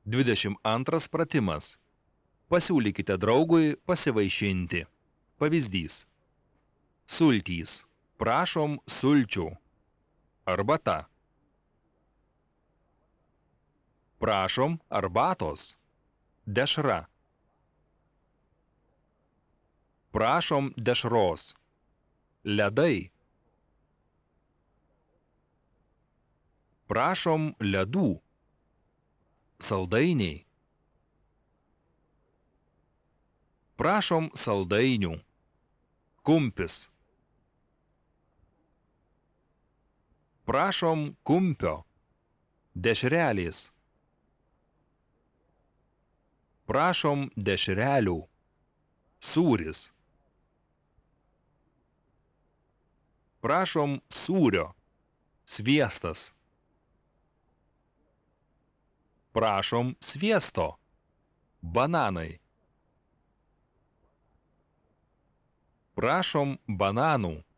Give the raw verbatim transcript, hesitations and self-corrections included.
dvidešimt antras pratimas. Pasiūlykite draugui pasivaišinti. Pavyzdys. Sultys. Prašom sulčių. Arbata. Prašom arbatos. Dešra. Prašom dešros. Ledai. Prašom ledų. Saldainiai. Prašom saldainių. Kumpis. Prašom kumpio. Dešrelės. Prašom dešrelių. Sūris. Prašom sūrio. Sviestas. Prašom sviesto. Bananai. Prašom bananų.